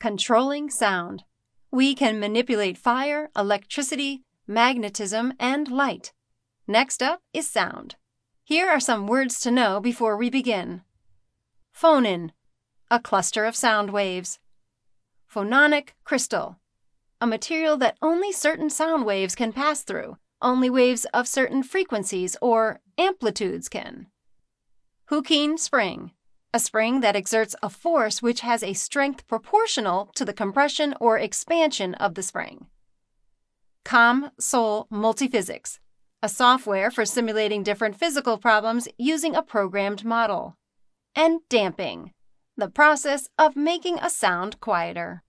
Controlling sound. We can manipulate fire, electricity, magnetism, and light. Next up is sound. Here are some words to know before we begin. Phonon, a cluster of sound waves. Phononic crystal, a material that only certain sound waves can pass through. Only waves of certain frequencies or amplitudes can. Hookean spring, a spring that exerts a force which has a strength proportional to the compression or expansion of the spring. COM-SOL Multiphysics, a software for simulating different physical problems using a programmed model. And damping, the process of making a sound quieter.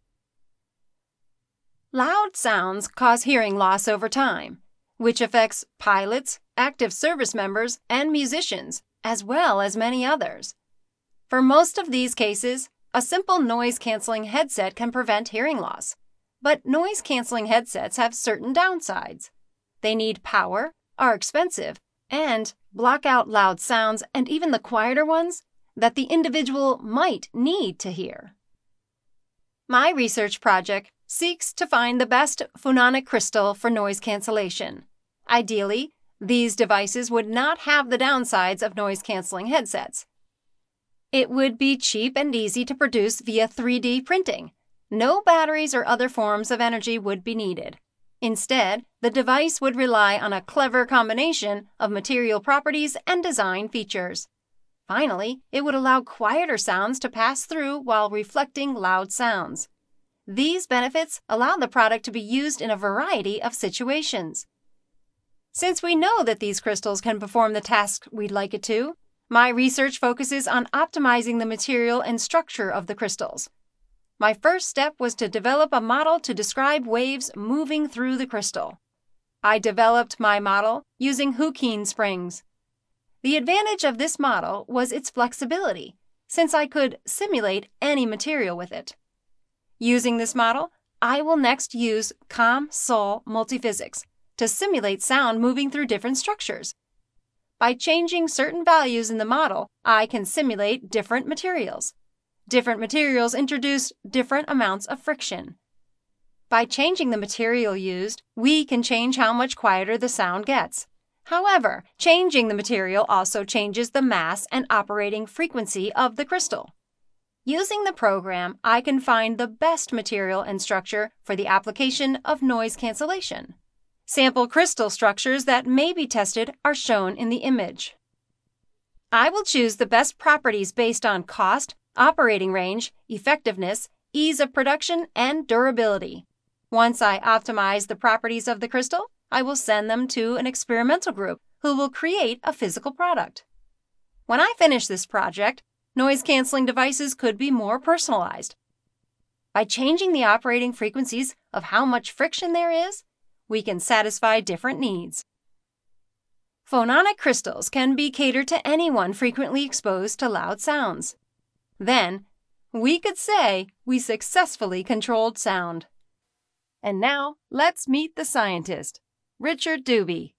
Loud sounds cause hearing loss over time, which affects pilots, active service members, and musicians, as well as many others. For most of these cases, a simple noise-canceling headset can prevent hearing loss. But noise-canceling headsets have certain downsides. They need power, are expensive, and block out loud sounds and even the quieter ones that the individual might need to hear. My research project seeks to find the best phononic crystal for noise cancellation. Ideally, these devices would not have the downsides of noise-canceling headsets. It would be cheap and easy to produce via 3D printing. No batteries or other forms of energy would be needed. Instead, the device would rely on a clever combination of material properties and design features. Finally, it would allow quieter sounds to pass through while reflecting loud sounds. These benefits allow the product to be used in a variety of situations. Since we know that these crystals can perform the tasks we'd like it to, my research focuses on optimizing the material and structure of the crystals. My first step was to develop a model to describe waves moving through the crystal. I developed my model using Hookean springs. The advantage of this model was its flexibility, since I could simulate any material with it. Using this model, I will next use COM-SOL Multiphysics to simulate sound moving through different structures. By changing certain values in the model, I can simulate different materials. Different materials introduce different amounts of friction. By changing the material used, we can change how much quieter the sound gets. However, changing the material also changes the mass and operating frequency of the crystal. Using the program, I can find the best material and structure for the application of noise cancellation. Sample crystal structures that may be tested are shown in the image. I will choose the best properties based on cost, operating range, effectiveness, ease of production, and durability. Once I optimize the properties of the crystal, I will send them to an experimental group who will create a physical product. When I finish this project, noise-canceling devices could be more personalized. By changing the operating frequencies of how much friction there is, we can satisfy different needs. Phononic crystals can be catered to anyone frequently exposed to loud sounds. Then, we could say we successfully controlled sound. And now, let's meet the scientist, Richard Dube.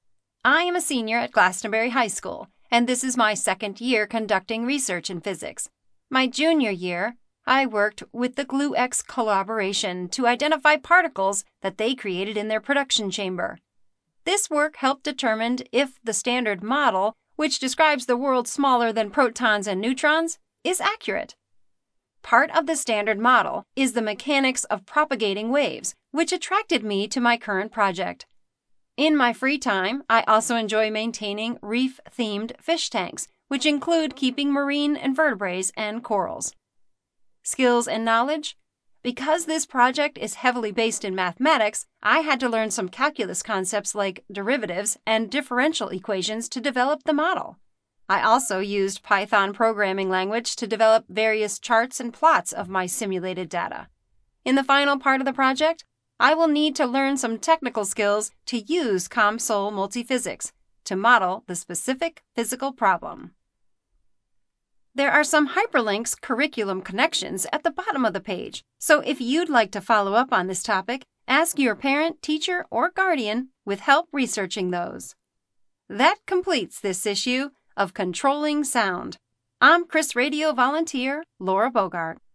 I am a senior at Glastonbury High School, and this is my second year conducting research in physics. My junior year, I worked with the GlueX collaboration to identify particles that they created in their production chamber. This work helped determine if the standard model, which describes the world smaller than protons and neutrons, is accurate. Part of the standard model is the mechanics of propagating waves, which attracted me to my current project. In my free time, I also enjoy maintaining reef-themed fish tanks, which include keeping marine invertebrates and corals. Skills and knowledge? Because this project is heavily based in mathematics, I had to learn some calculus concepts like derivatives and differential equations to develop the model. I also used Python programming language to develop various charts and plots of my simulated data. In the final part of the project, I will need to learn some technical skills to use COM-SOL Multiphysics to model the specific physical problem. There are some hyperlinks curriculum connections at the bottom of the page, so if you'd like to follow up on this topic, ask your parent, teacher, or guardian with help researching those. That completes this issue of Controlling Sound. I'm Chris Radio volunteer Laura Bogart.